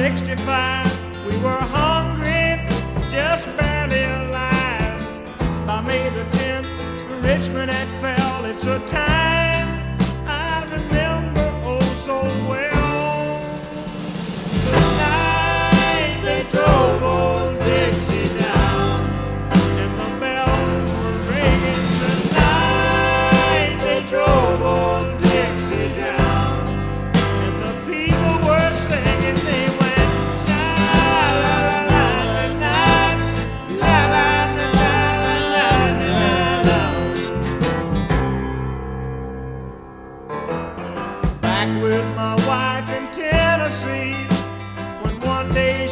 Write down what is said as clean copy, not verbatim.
65, we were hungry, just barely alive. By May the 10th, Richmond had fell. It's a time I remember oh so well. The night they drove old Dixie down, and the bells were ringing. The night they drove old Dixie down, and the people were singing. They went la la la la la la la la la la. Back with my wife in Tennessee, when one day